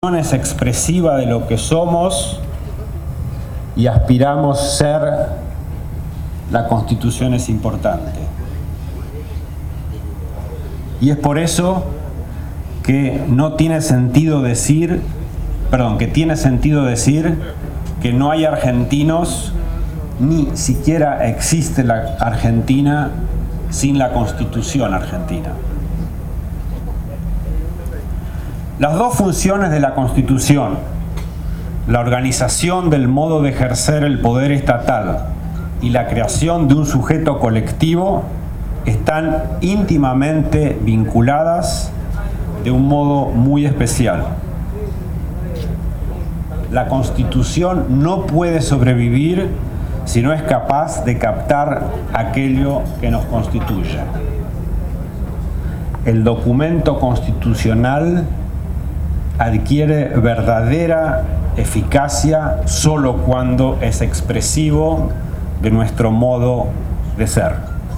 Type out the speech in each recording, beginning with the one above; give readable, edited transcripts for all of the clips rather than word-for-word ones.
es expresiva de lo que somos y aspiramos ser, la Constitución es importante. Y es por eso que tiene sentido decir que no hay argentinos, ni siquiera existe la Argentina sin la Constitución argentina. Las dos funciones de la Constitución, la organización del modo de ejercer el poder estatal y la creación de un sujeto colectivo, están íntimamente vinculadas de un modo muy especial. La Constitución no puede sobrevivir si no es capaz de captar aquello que nos constituye. El documento constitucional adquiere verdadera eficacia solo cuando es expresivo de nuestro modo de ser.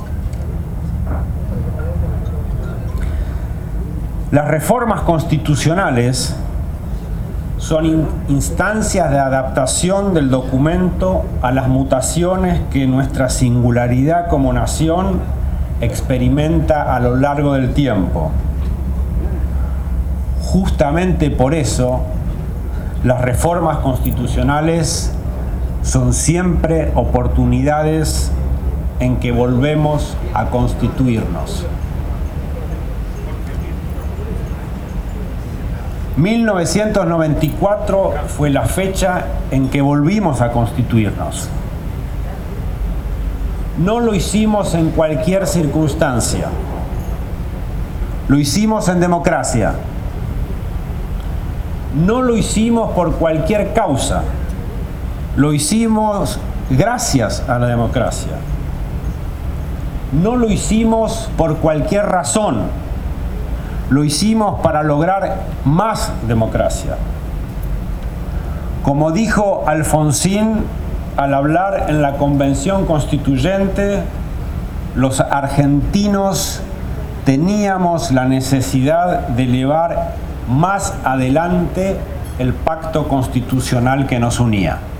Las reformas constitucionales son instancias de adaptación del documento a las mutaciones que nuestra singularidad como nación experimenta a lo largo del tiempo. Justamente por eso, las reformas constitucionales son siempre oportunidades en que volvemos a constituirnos. 1994 fue la fecha en que volvimos a constituirnos. No lo hicimos en cualquier circunstancia. Lo hicimos en democracia. No lo hicimos por cualquier causa. Lo hicimos gracias a la democracia. No lo hicimos por cualquier razón. Lo hicimos para lograr más democracia. Como dijo Alfonsín al hablar en la Convención Constituyente, los argentinos teníamos la necesidad de llevar más adelante el pacto constitucional que nos unía.